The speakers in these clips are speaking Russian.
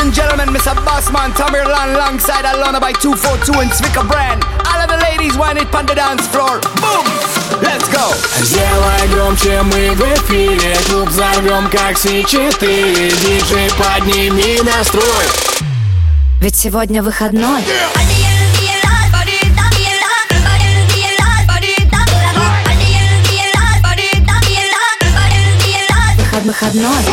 and gentlemen, Mr. Bossman, Tamerlan, alongside Alona by 242 and Svika Brand. All of the ladies want it on the dance floor. Boom! Let's go! Сделай громче, мы в эфире. Клуб взорвем, как C4. Диджей, подними настрой. Ведь сегодня выходной. Выходной.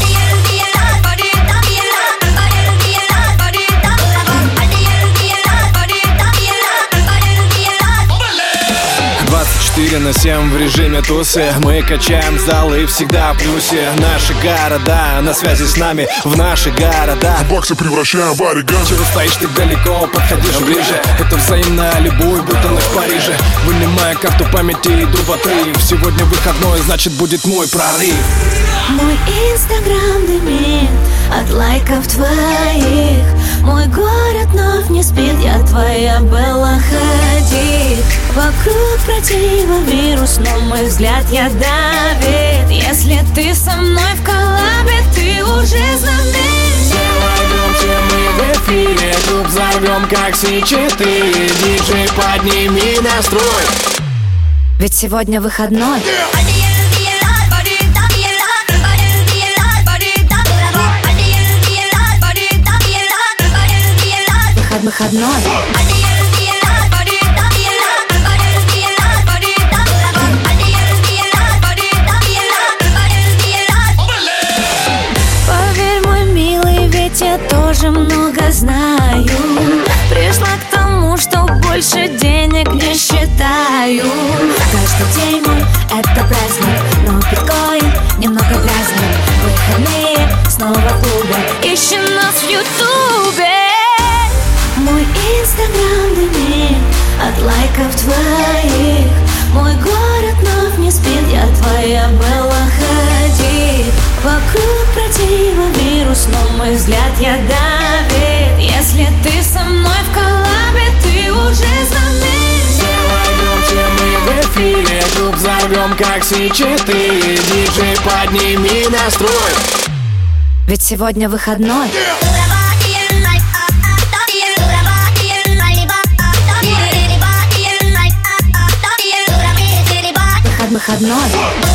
24/7 в режиме тусы. Мы качаем залы всегда в плюсе. Наши города на связи с нами. В наши города баксы превращаем в оригами. Чего стоишь так далеко, подходишь ближе. Это взаимная любовь, будто мы в Париже. Вынимая карту памяти, иду в отрыв. Сегодня выходной, значит будет мой прорыв. Мой инстаграм дымит от лайков твоих. Мой город вновь не спит, я твоя Белла Хадид. Вокруг противовирус, но мой взгляд я давит. Если ты со мной в коллабе, ты уже знаменит. Сделай громче, мы в эфире. Клуб взорвем, как C4. Диджей, подними настрой. Ведь сегодня выходной. Выходной. Поверь, мой милый, ведь я тоже много знаю. Пришла к тому, что больше денег не считаю. Каждый день мой — это праздник, но биткоин немного праздник. Выходные снова в клубе, ищи нас в ютубе. Мой инстаграм дымит от лайков твоих. Мой город вновь не спит, я твоя Белла Хадид. Вокруг противовирус, но мой взгляд я давит. Если ты со мной в коллабе, ты уже знаменит. Сделай громче, мы в эфире. Клуб взорвем, как C4. Диджей, подними настрой. Ведь сегодня выходной. Выходной.